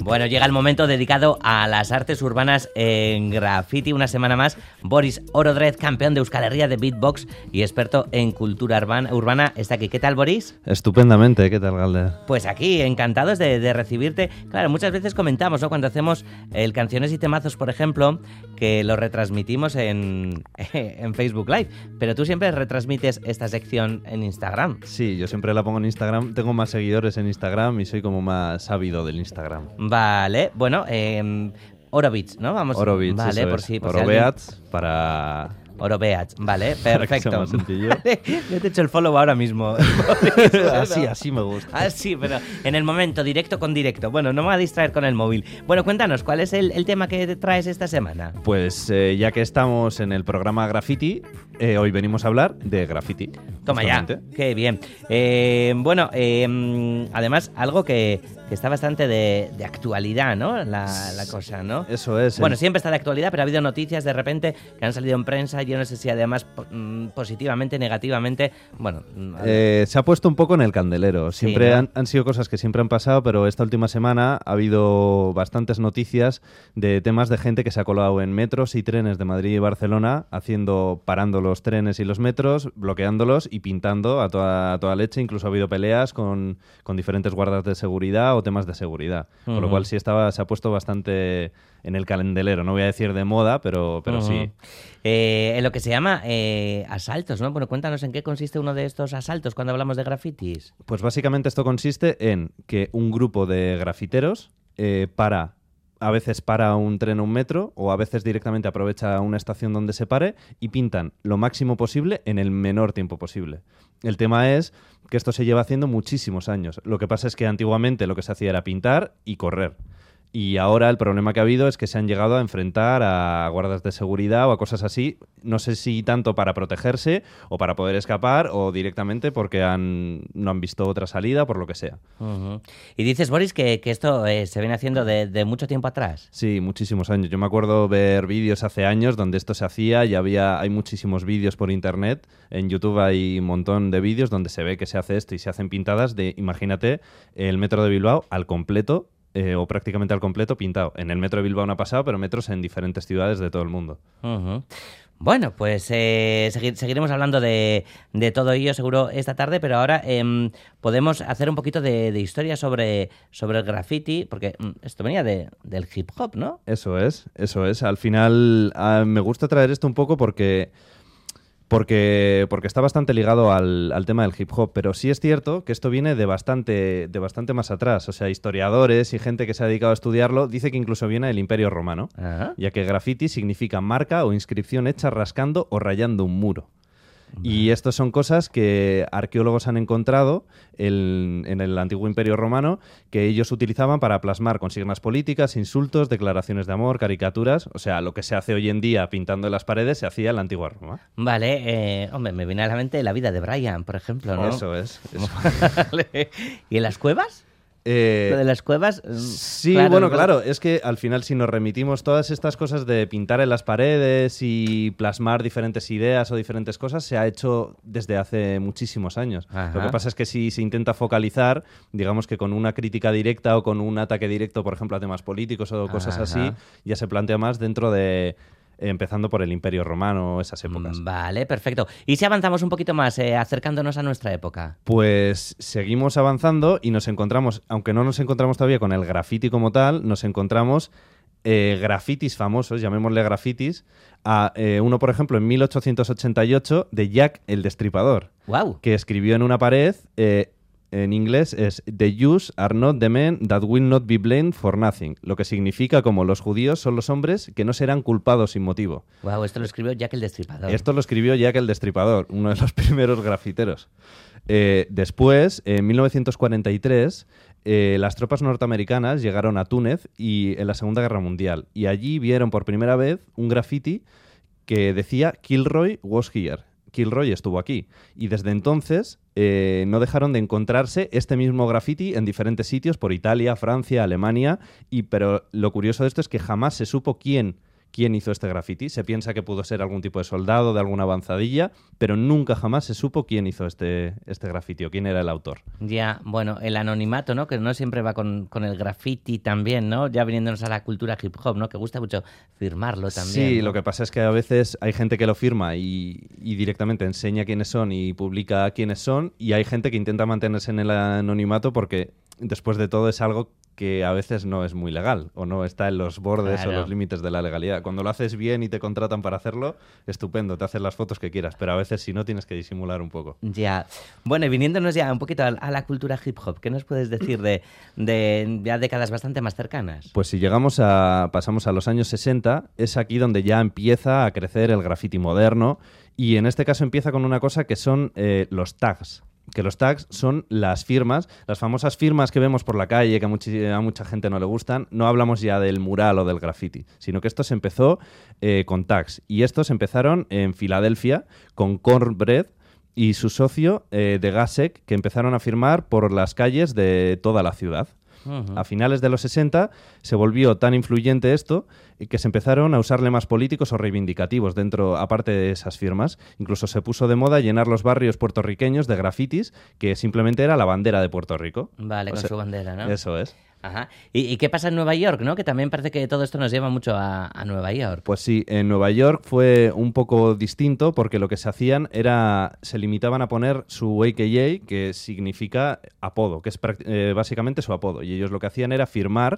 Bueno, llega el momento dedicado a las artes urbanas en graffiti. Una semana más, Boris Orodrez, campeón de Euskal Herria de beatbox y experto en cultura urbana, está aquí. ¿Qué tal, Boris? Estupendamente, ¿qué tal, Galder? Pues aquí, encantados de recibirte. Claro, muchas veces comentamos, ¿no? Cuando hacemos el Canciones y Temazos, por ejemplo, que lo retransmitimos en Facebook Live, pero tú siempre retransmites esta sección en Instagram. Sí, yo siempre la pongo en Instagram. Tengo más seguidores en Instagram y soy como más ávido del Instagram. Vale, bueno, Orovitz, ¿no? Vamos. Orovitz, vale, eso por es. si Orobeats alguien... para... Orobeats, vale, Para que sea perfecto. más sencillo. Yo te he hecho el follow ahora mismo. así me gusta. Ah, sí, pero en el momento, directo con directo. Bueno, no me voy a distraer con el móvil. Bueno, cuéntanos, ¿cuál es el tema que te traes esta semana? Pues ya que estamos en el programa Graffiti, hoy venimos a hablar de graffiti. Toma ya, qué bien. Bueno, además, algo que está bastante de actualidad, ¿no? La cosa, ¿no? Eso es. Bueno, siempre está de actualidad, pero ha habido noticias de repente que han salido en prensa. Yo no sé si además positivamente, negativamente. Bueno, se ha puesto un poco en el candelero. Siempre sí, ¿no? han sido cosas que siempre han pasado, pero esta última semana ha habido bastantes noticias de temas de gente que se ha colado en metros y trenes de Madrid y Barcelona, parando los trenes y los metros, bloqueándolos y pintando a toda leche. Incluso ha habido peleas con diferentes guardas de seguridad o temas de seguridad. Con lo cual sí se ha puesto bastante en el candelero. No voy a decir de moda, pero sí. En lo que se llama asaltos, ¿no? Bueno, cuéntanos en qué consiste uno de estos asaltos cuando hablamos de grafitis. Pues básicamente esto consiste en que un grupo de grafiteros a veces para un tren o un metro, o a veces directamente aprovecha una estación donde se pare y pintan lo máximo posible en el menor tiempo posible. El tema es que esto se lleva haciendo muchísimos años. Lo que pasa es que antiguamente lo que se hacía era pintar y correr. Y ahora el problema que ha habido es que se han llegado a enfrentar a guardas de seguridad o a cosas así. No sé si tanto para protegerse o para poder escapar o directamente porque no han visto otra salida, por lo que sea. Y dices, Boris, que esto se viene haciendo de mucho tiempo atrás. Sí, muchísimos años. Yo me acuerdo ver vídeos hace años donde esto se hacía y hay muchísimos vídeos por internet. En YouTube hay un montón de vídeos donde se ve que se hace esto y se hacen pintadas imagínate, el metro de Bilbao al completo. O prácticamente al completo pintado. En el metro de Bilbao no ha pasado, pero metros en diferentes ciudades de todo el mundo. Bueno, pues seguiremos hablando de todo ello seguro esta tarde, pero ahora podemos hacer un poquito de historia sobre el graffiti, porque esto venía del hip hop, ¿no? Eso es. Al final me gusta traer esto un poco porque está bastante ligado al tema del hip hop, pero sí es cierto que esto viene de bastante más atrás. O sea, historiadores y gente que se ha dedicado a estudiarlo dice que incluso viene del Imperio Romano, ya que graffiti significa marca o inscripción hecha rascando o rayando un muro. Y estas son cosas que arqueólogos han encontrado en el antiguo Imperio Romano que ellos utilizaban para plasmar consignas políticas, insultos, declaraciones de amor, caricaturas. O sea, lo que se hace hoy en día pintando en las paredes se hacía en la antigua Roma. Vale, hombre, me viene a la mente la vida de Brian, por ejemplo, ¿no? Eso es. Vale. ¿Y en las cuevas? Lo de las cuevas... Sí, claro, es que al final si nos remitimos todas estas cosas de pintar en las paredes y plasmar diferentes ideas o diferentes cosas se ha hecho desde hace muchísimos años. Lo que pasa es que si se intenta focalizar, digamos que con una crítica directa o con un ataque directo, por ejemplo, a temas políticos o cosas así, ya se plantea más dentro de... empezando por el Imperio Romano, esas épocas. Vale, perfecto. ¿Y si avanzamos un poquito más, acercándonos a nuestra época? Pues seguimos avanzando y nos encontramos, aunque no nos encontramos todavía con el graffiti como tal, nos encontramos grafitis famosos, llamémosle grafitis, uno, por ejemplo, en 1888 de Jack el Destripador, que escribió en una pared... en inglés es "The Jews are not the men that will not be blamed for nothing", lo que significa como los judíos son los hombres que no serán culpados sin motivo. Esto lo escribió Jack el Destripador. Esto lo escribió Jack el Destripador, uno de los primeros grafiteros. Después, en 1943, las tropas norteamericanas llegaron a Túnez en la Segunda Guerra Mundial y allí vieron por primera vez un graffiti que decía "Kilroy was here". Kilroy estuvo aquí. Y desde entonces no dejaron de encontrarse este mismo graffiti en diferentes sitios por Italia, Francia, Alemania. Pero lo curioso de esto es que jamás se supo quién quién hizo este graffiti. Se piensa que pudo ser algún tipo de soldado, de alguna avanzadilla, pero nunca jamás se supo quién hizo este graffiti o quién era el autor. Ya, bueno, el anonimato, ¿no? Que no siempre va con el graffiti también, ¿no? Ya viniéndonos a la cultura hip hop, ¿no? Que gusta mucho firmarlo también. Sí, ¿no? lo que pasa es que a veces hay gente que lo firma y directamente enseña quiénes son y publica quiénes son, y hay gente que intenta mantenerse en el anonimato porque después de todo es algo que a veces no es muy legal o no está en los bordes Claro. o los límites de la legalidad. Cuando lo haces bien y te contratan para hacerlo, estupendo, te haces las fotos que quieras, pero a veces si no tienes que disimular un poco. Ya. Bueno, y viniéndonos ya un poquito a la cultura hip hop, ¿qué nos puedes decir de ya décadas bastante más cercanas? Pues si pasamos a los años 60, es aquí donde ya empieza a crecer el graffiti moderno, y en este caso empieza con una cosa que son los tags. Que los tags son las firmas, las famosas firmas que vemos por la calle, que a mucha gente no le gustan. No hablamos ya del mural o del graffiti, sino que esto se empezó con tags. Y estos empezaron en Filadelfia con Cornbread y su socio de Gasek, que empezaron a firmar por las calles de toda la ciudad. Uh-huh. A finales de los 60 se volvió tan influyente esto que se empezaron a usar lemas políticos o reivindicativos dentro, aparte de esas firmas. Incluso se puso de moda llenar los barrios puertorriqueños de grafitis, que simplemente era la bandera de Puerto Rico. Vale, con su bandera, ¿no? Eso es. Ajá. ¿Y qué pasa en Nueva York, no? Que también parece que todo esto nos lleva mucho a Nueva York. Pues sí, en Nueva York fue un poco distinto porque lo que se hacían se limitaban a poner su AKA, que significa apodo, que es básicamente su apodo. Y ellos lo que hacían era firmar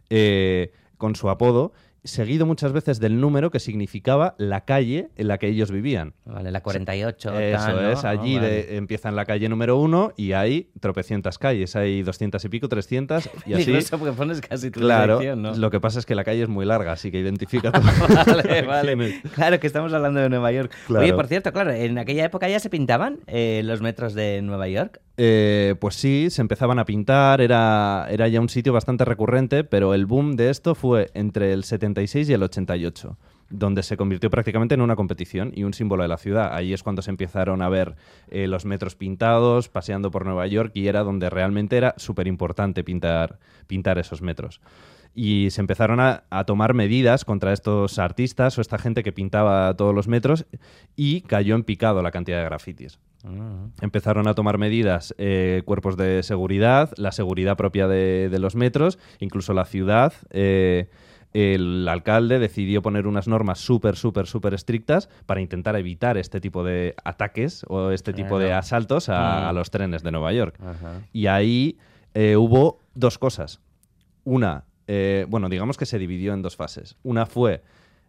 con su apodo, seguido muchas veces del número que significaba la calle en la que ellos vivían. Vale, la 48. Eso tal, ¿no? es, allí Vale. empieza en la calle número 1 y hay tropecientas calles, hay 200 y pico, 300 y así. Incluso porque pones casi tu Claro, dirección, ¿no? lo que pasa es que la calle es muy larga, así que identifica todo. Vale, vale. Claro que estamos hablando de Nueva York. Claro. Oye, por cierto, claro, en aquella época ya se pintaban los metros de Nueva York. Pues sí, se empezaban a pintar, era ya un sitio bastante recurrente, pero el boom de esto fue entre el 76 y el 88, donde se convirtió prácticamente en una competición y un símbolo de la ciudad. Ahí es cuando se empezaron a ver los metros pintados, paseando por Nueva York, y era donde realmente era súper importante pintar esos metros. Y se empezaron a tomar medidas contra estos artistas o esta gente que pintaba todos los metros, y cayó en picado la cantidad de grafitis. Empezaron a tomar medidas cuerpos de seguridad, la seguridad propia de los metros, incluso la ciudad. El alcalde decidió poner unas normas súper estrictas para intentar evitar este tipo de ataques o este tipo de asaltos a los trenes de Nueva York. Ajá. Y ahí hubo dos cosas. Una, bueno, digamos que se dividió en dos fases. Una fue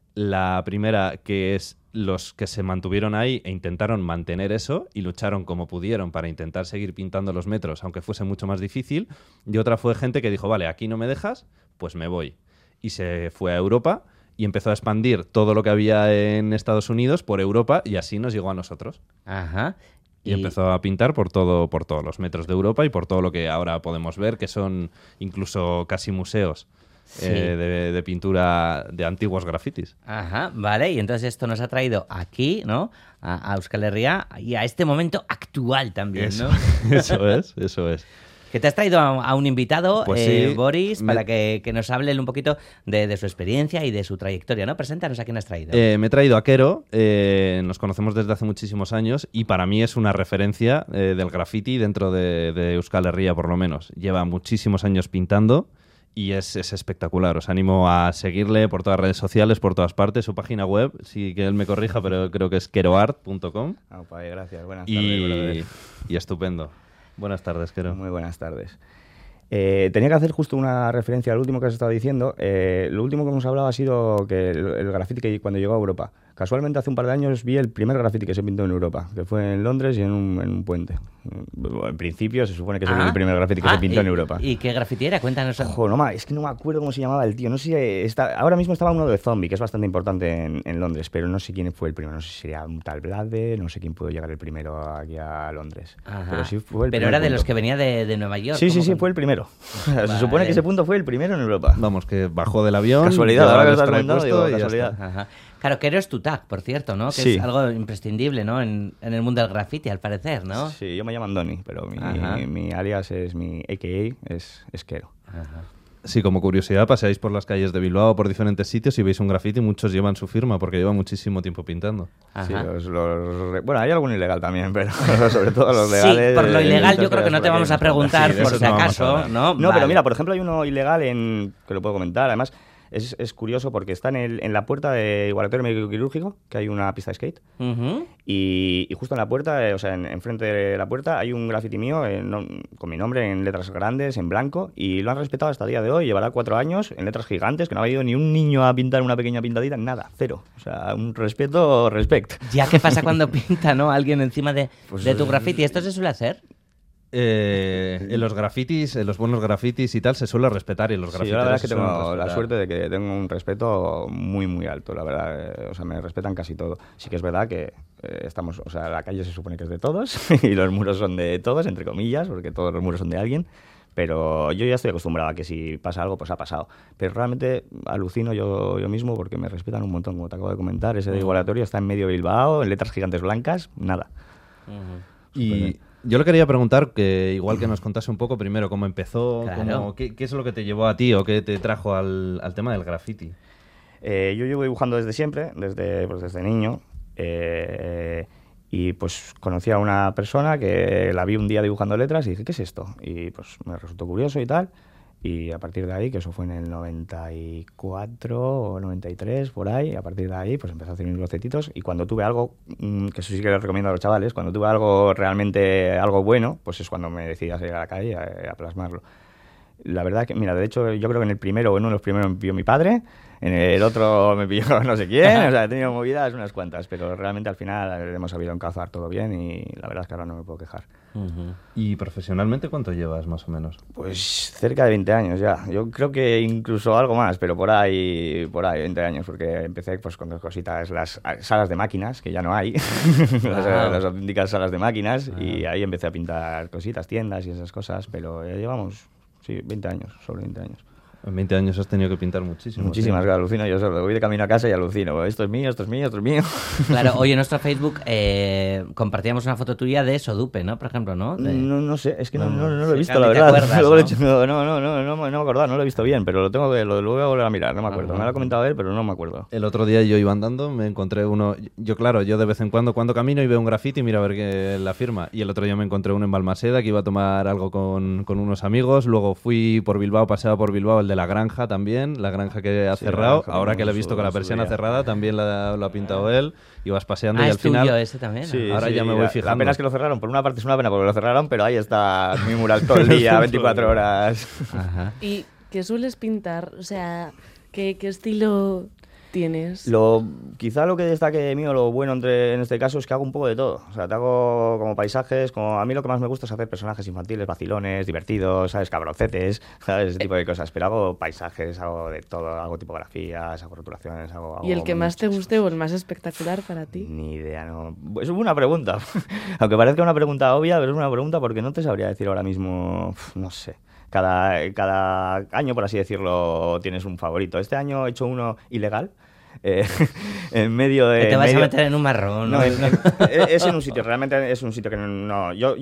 la primera, que es los que se mantuvieron ahí e intentaron mantener eso y lucharon como pudieron para intentar seguir pintando los metros, aunque fuese mucho más difícil. Y otra fue gente que dijo, vale, aquí no me dejas, pues me voy. Y se fue a Europa y empezó a expandir todo lo que había en Estados Unidos por Europa, y así nos llegó a nosotros. Ajá. Y empezó a pintar por todos los metros de Europa y por todo lo que ahora podemos ver, que son incluso casi museos. Sí. De pintura de antiguos grafitis. Ajá, vale, y entonces esto nos ha traído aquí, ¿no? A Euskal Herria y a este momento actual también, Eso, ¿no? eso es. Que te has traído a un invitado, Pues sí, Boris, para que nos hable un poquito de su experiencia y de su trayectoria, ¿no? Preséntanos a quién has traído. Me he traído a Quero, nos conocemos desde hace muchísimos años y para mí es una referencia del graffiti dentro de Euskal Herria, por lo menos. Lleva muchísimos años pintando y es espectacular. Os animo a seguirle por todas las redes sociales, por todas partes. Su página web, sí que él me corrija, pero creo que es queroart.com. Gracias, buenas tardes. Brother. Y estupendo. Buenas tardes, Quero. Muy buenas tardes. Tenía que hacer justo una referencia al último que has estado diciendo. Lo último que hemos hablado ha sido que el graffiti que cuando llegó a Europa. Casualmente hace un par de años vi el primer graffiti que se pintó en Europa, que fue en Londres y en un puente. En principio se supone que es el primer graffiti que se pintó en Europa. ¿Y qué graffiti era? Cuéntanos. Ojo, es que no me acuerdo cómo se llamaba el tío. No sé si ahora mismo estaba uno de Zombie, que es bastante importante en Londres, pero no sé quién fue el primero. No sé si sería un tal Blade, no sé quién pudo llegar el primero aquí a Londres. Ajá. Pero sí fue el Pero primer era de punto. los que venía de Nueva York. Sí, fue el primero. Vale. Se supone que ese punto fue el primero en Europa. Vamos, que bajó del avión. Casualidad, llevaba ahora que el estás spray comentando, puesto digo, y ya casualidad. está. Ajá. Claro, Quero es tu tag, por cierto, ¿no? Que Sí. es algo imprescindible, ¿no? En el mundo del graffiti, al parecer, ¿no? Sí, yo me llamo Andoni, pero Ajá. mi alias es mi AKA, es Quero. Ajá. Sí, como curiosidad, paseáis por las calles de Bilbao, por diferentes sitios y veis un graffiti, muchos llevan su firma porque llevan muchísimo tiempo pintando. Sí, Ajá. bueno, hay algún ilegal también, pero sobre todo los legales. Sí, por lo ilegal yo creo que no te por vamos a aquí. preguntar Sí, de por eso si no vamos a acaso, hablar. ¿no? No, Vale. pero mira, por ejemplo, hay uno ilegal que lo puedo comentar, además es curioso porque está en la puerta de Igualatorio Médico Quirúrgico, que hay una pista de skate, Ujú. y justo en la puerta, o sea, enfrente de la puerta, hay un graffiti mío con mi nombre en letras grandes, en blanco, y lo han respetado hasta el día de hoy. Llevará 4 años en letras gigantes, que no ha ido ni un niño a pintar una pequeña pintadita, nada, cero. O sea, un respeto, respect. Ya, ¿qué pasa cuando pinta, no? Alguien encima de Pues, tu graffiti. ¿Esto se suele hacer? En los grafitis, en los buenos grafitis y tal, se suele respetar y en los Sí, grafiteros yo la verdad es que se suelen tengo la respetar. suerte de que tengo un respeto muy, muy alto, la verdad. O sea, me respetan casi todo. Sí que es verdad que estamos, o sea, la calle se supone que es de todos y los muros son de todos, entre comillas, porque todos los muros son de alguien. Pero yo ya estoy acostumbrado a que si pasa algo, pues ha pasado. Pero realmente alucino yo mismo porque me respetan un montón, como te acabo de comentar. Ese de Igualatorio está en medio de Bilbao, en letras gigantes blancas, nada. Y yo le quería preguntar, que igual que nos contase un poco primero cómo empezó, Claro. qué es lo que te llevó a ti o qué te trajo al tema del graffiti. Yo llevo dibujando desde siempre, desde niño. Y pues conocí a una persona que la vi un día dibujando letras y dije, ¿qué es esto? Y pues me resultó curioso y tal. Y a partir de ahí, que eso fue en el 94 o 93, por ahí, a partir de ahí pues empecé a hacer mis bocetitos. Y cuando tuve algo, que eso sí que les recomiendo a los chavales, cuando tuve algo realmente, algo bueno, pues es cuando me decidí a salir a la calle a plasmarlo. La verdad que, mira, de hecho, yo creo que en el primero o en uno de los primeros me pilló mi padre, en el otro me pilló no sé quién, o sea, he tenido movidas unas cuantas, pero realmente al final hemos sabido encauzar todo bien y la verdad es que ahora no me puedo quejar. Ujú. ¿Y profesionalmente cuánto llevas, más o menos? Pues cerca de 20 años ya. Yo creo que incluso algo más, pero por ahí 20 años, porque empecé pues con dos cositas, las salas de máquinas, que ya no hay, las auténticas salas de máquinas, y ahí empecé a pintar cositas, tiendas y esas cosas, pero ya llevamos, sí, 20 años, sobre 20 años. En 20 años has tenido que pintar muchísimo. Muchísimas, ¿sí? que alucino yo solo. Voy de camino a casa y alucino. Esto es mío, esto es mío, esto es mío. Claro, hoy en nuestro Facebook compartíamos una foto tuya de Sodupe, ¿no? Por ejemplo, ¿no? No sé, es que no lo he sí, visto, Cali, la ¿te verdad. acuerdas, Luego no? lo he hecho- no me acuerdo, no lo he visto bien, pero lo tengo que lo voy a volver a mirar, no me acuerdo. Me lo ha comentado él, pero no me acuerdo. El otro día yo iba andando, me encontré uno. Claro, yo de vez en cuando camino y veo un graffiti, mira a ver qué la firma. Y el otro día me encontré uno en Balmaseda que iba a tomar algo con unos amigos. Luego fui por Bilbao, paseaba por Bilbao, el de la granja también, la granja que ha Sí, cerrado. la granja, Ahora que le he su- visto con la su persiana día. cerrada, también lo ha pintado él. Ibas paseando y al es tuyo final. ese también. Sí, ¿no? Ahora sí, ya me voy la fijando. pena es que lo cerraron. Por una parte es una pena porque lo cerraron, pero ahí está mi mural todo el día, 24 horas. Ajá. ¿Y qué sueles pintar? O sea, ¿qué estilo tienes? Quizá lo que destaque mío, lo bueno en este caso, es que hago un poco de todo. O sea, te hago como paisajes, como a mí lo que más me gusta es hacer personajes infantiles, vacilones, divertidos, ¿sabes? Cabrocetes, ¿sabes? Ese tipo de cosas. Pero hago paisajes, hago de todo, hago tipografías, hago rotulaciones, hago ¿Y el que más te muchas guste cosas. o el más espectacular para ti? Ni idea, no. Es una pregunta. Aunque parezca una pregunta obvia, pero es una pregunta porque no te sabría decir ahora mismo, no sé. Cada año, por así decirlo, tienes un favorito. Este año he hecho uno ilegal. En medio de... Que te vas a medio- meter en un marrón, ¿no? No, es en un sitio, realmente es un sitio que no... Yo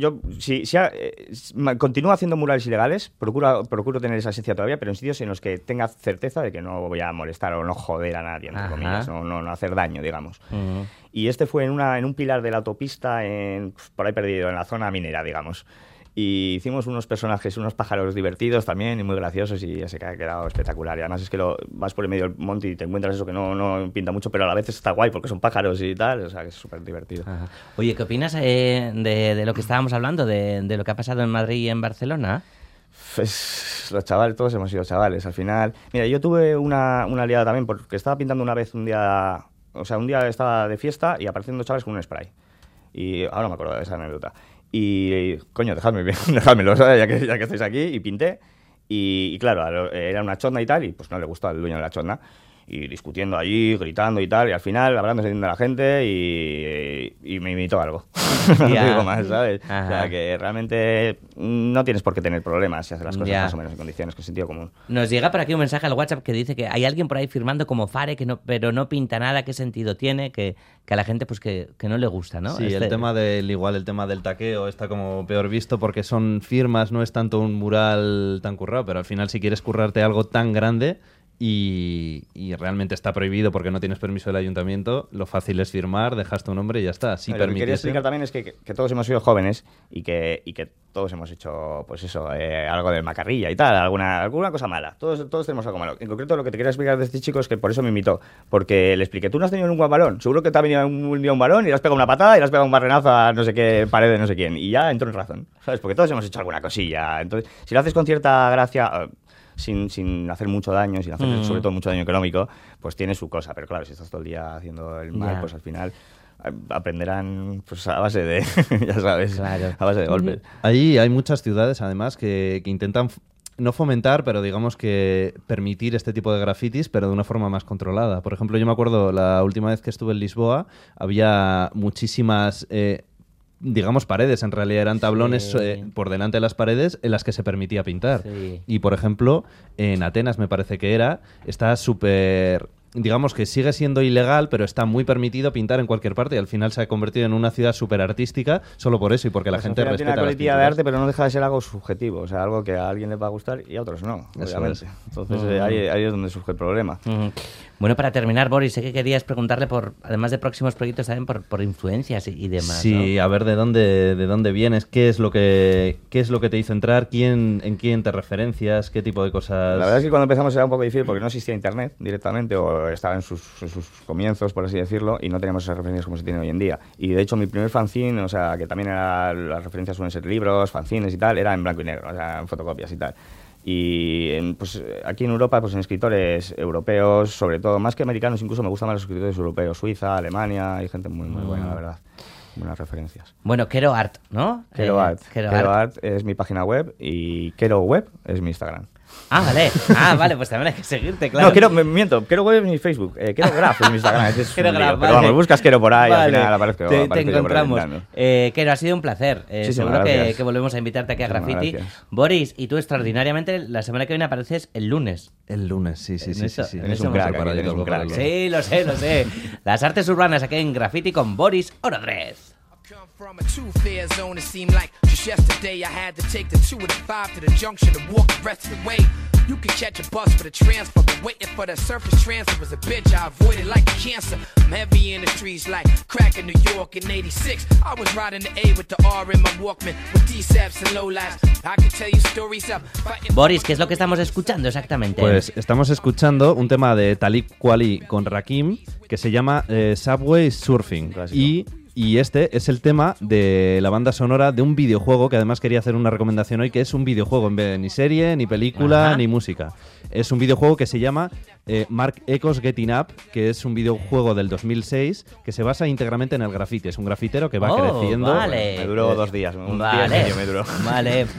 continúo haciendo murales ilegales, procuro tener esa esencia todavía, pero en sitios en los que tenga certeza de que no voy a molestar o no joder a nadie, entre Ajá. comillas, no hacer daño, digamos. Ujú. Y este fue en un pilar de la autopista, por ahí perdido, en la zona minera, digamos. Y hicimos unos personajes, unos pájaros divertidos también y muy graciosos y ya se ha quedado espectacular. Y además es que vas por el medio del monte y te encuentras eso que no pinta mucho, pero a la vez está guay porque son pájaros y tal. O sea, que es súper divertido. Ajá. Oye, ¿qué opinas de lo que estábamos hablando, de lo que ha pasado en Madrid y en Barcelona? Pues los chavales, todos hemos sido chavales. Al final, mira, yo tuve una liada también porque estaba pintando una vez un día estaba de fiesta y apareciendo chavales con un spray. Y ahora me acuerdo de esa anécdota. Y, coño, dejádmelo, ¿sabes? Ya que estáis aquí, y pinté. Y claro, era una chonda y tal, y pues no le gustó al dueño de la chonda. y discutiendo allí, gritando y tal, y al final hablándose de la gente y me imitó algo. No digo más, ¿sabes? Ajá. O sea, que realmente no tienes por qué tener problemas si haces las cosas Ya. más o menos en condiciones, con sentido común. Nos llega por aquí un mensaje al WhatsApp que dice que hay alguien por ahí firmando como Fare, pero no pinta nada, qué sentido tiene, que a la gente pues que no le gusta, ¿no? Sí, el tema del taqueo está como peor visto porque son firmas, no es tanto un mural tan currado, pero al final si quieres currarte algo tan grande y realmente está prohibido porque no tienes permiso del ayuntamiento, lo fácil es firmar, dejas tu nombre y ya está. Si Lo que quería permitiese... explicar también es que todos hemos sido jóvenes y que todos hemos hecho, pues eso, algo de macarrilla y tal, alguna cosa mala. Todos tenemos algo malo. En concreto, lo que te quería explicar de este chico es que por eso me imitó. Porque le expliqué, tú no has tenido ningún balón. Seguro que te ha venido un día un balón y le has pegado una patada y le has pegado un barrenazo a no sé qué pared de no sé quién. Y ya entró en razón, ¿sabes? Porque todos hemos hecho alguna cosilla. Entonces, si lo haces con cierta gracia... Sin hacer mucho daño, sin hacer sobre todo mucho daño económico, pues tiene su cosa. Pero claro, si estás todo el día haciendo el mal, pues al final aprenderán pues a base de, ya sabes, Claro. a base de golpes. Ahí hay muchas ciudades, además, que intentan no fomentar, pero digamos que permitir este tipo de grafitis, pero de una forma más controlada. Por ejemplo, yo me acuerdo la última vez que estuve en Lisboa, había muchísimas... digamos paredes, en realidad eran tablones por delante de las paredes en las que se permitía pintar. Sí. Y por ejemplo, en Atenas me parece que está súper... Digamos que sigue siendo ilegal, pero está muy permitido pintar en cualquier parte y al final se ha convertido en una ciudad súper artística solo por eso y porque la Pues gente al final respeta tiene una las coletilla de pinturas. arte, pero no deja de ser algo subjetivo, o sea, algo que a alguien le va a gustar y a otros no, Eso obviamente. es. Entonces ahí es donde surge el problema. Ujú. Bueno, para terminar, Boris, sé que querías preguntarle además de próximos proyectos, también por influencias y demás, Sí, ¿no? a ver de dónde vienes, qué es lo que te hizo entrar, en quién te referencias, qué tipo de cosas. La verdad es que cuando empezamos era un poco difícil porque no existía internet directamente o estaba en sus comienzos, por así decirlo, y no teníamos esas referencias como se tiene hoy en día. Y de hecho mi primer fanzine, o sea, que también las referencias suelen ser libros, fanzines y tal, era en blanco y negro, o sea, en fotocopias y tal. Y pues aquí en Europa, pues en escritores europeos, sobre todo, más que americanos, incluso me gustan más los escritores europeos, Suiza, Alemania, hay gente muy buena, la verdad. Buenas referencias. Bueno, Quero Art, ¿no? Quero Art. Quero Quero Art. Art es mi página web y Quero Web es mi Instagram. Vale, pues también hay que seguirte, claro. No, miento, Quero Web es mi Facebook, Quero Graph es mi Instagram. Ese es Quero un lío, Graph, pero vale. vamos, buscas Quero por ahí, al Vale. final aparezco Te yo por ahí encontramos. intentando. Quero, ha sido un placer. Muchísimas Seguro gracias. que volvemos a invitarte aquí a Muchísimas Graffiti. gracias. Boris, y tú extraordinariamente, la semana que viene apareces el lunes. El lunes, sí. En eso Eres un crack, Para eres un crack. Sí, lo sé. Las artes urbanas aquí en Graffiti con Boris Orodrez. Come from a two-fare zone, it seemed like just yesterday I had to take the 2 and the 5 to the junction and walk the rest of the way. You could catch a bus for the transfer, but waiting for that surface transfer was a bitch I avoided like a cancer. I'm heavy in the streets like crack in New York in 86. I was riding the A with the R in my Walkman with D-Saps and low-lives. I could tell you stories of fighting... Boris, ¿qué es lo que estamos escuchando exactamente? Pues estamos escuchando un tema de Talib Kweli con Rakim que se llama Subway Surfing. Clásico. Y este es el tema de la banda sonora de un videojuego que además quería hacer una recomendación hoy, que es un videojuego en vez de ni serie, ni película, Ajá. ni música. Es un videojuego que se llama Mark Echo's Getting Up, que es un videojuego del 2006 que se basa íntegramente en el graffiti. Es un grafitero que va creciendo. Vale. Me duró 2 días, un día y Vale. medio me duró. Vale.